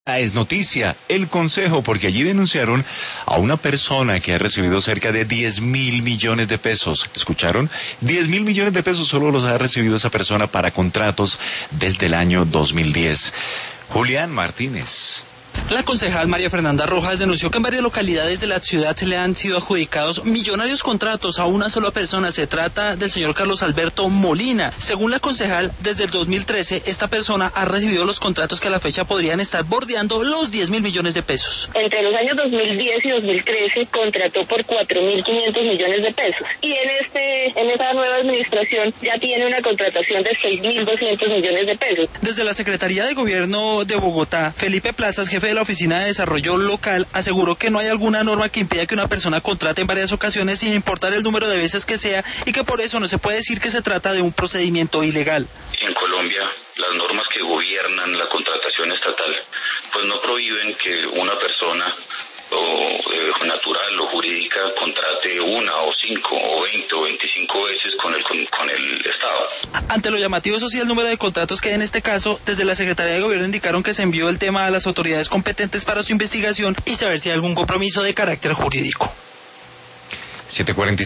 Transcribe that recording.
Es noticia, el Consejo, porque allí denunciaron a una persona que ha recibido cerca de 10.000 millones de pesos. ¿Escucharon? 10.000 millones de pesos solo los ha recibido esa persona para contratos desde el año 2010. Julián Martínez. La concejal María Fernanda Rojas denunció que en varias localidades de la ciudad se le han sido adjudicados millonarios contratos a una sola persona. Se trata del señor Carlos Alberto Molina. Según la concejal, desde el 2013 esta persona ha recibido los contratos que a la fecha podrían estar bordeando los 10.000 millones de pesos. Entre los años 2010 y 2013 contrató por 4.500 millones de pesos. Y en esta nueva administración ya tiene una contratación de 6.200 millones de pesos. Desde la Secretaría de Gobierno de Bogotá, Felipe Plazas, jefe de la Oficina de Desarrollo Local, aseguró que no hay alguna norma que impida que una persona contrate en varias ocasiones sin importar el número de veces que sea y que por eso no se puede decir que se trata de un procedimiento ilegal. En Colombia, las normas que gobiernan la contratación estatal pues no prohíben que una persona natural o jurídica contrate 1 o 5 o 20 o 25 veces con el Estado. Ante lo llamativo, eso sí, el número de contratos que hay en este caso, desde la Secretaría de Gobierno indicaron que se envió el tema a las autoridades competentes para su investigación y saber si hay algún compromiso de carácter jurídico. 7:45.